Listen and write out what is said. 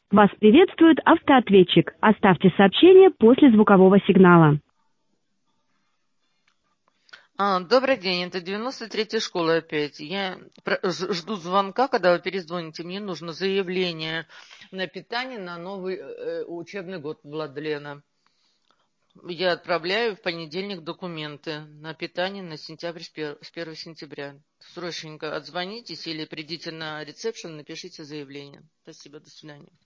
Вас приветствует автоответчик. Оставьте сообщение после звукового сигнала. Добрый день, это 93-я школа опять. Я жду звонка, когда вы перезвоните. Мне нужно заявление на питание на новый учебный год, Владлена. Я отправляю в понедельник документы на питание на сентябрь с 1 сентября. Срочненько отзвонитесь или придите на ресепшн, напишите заявление. Спасибо, до свидания.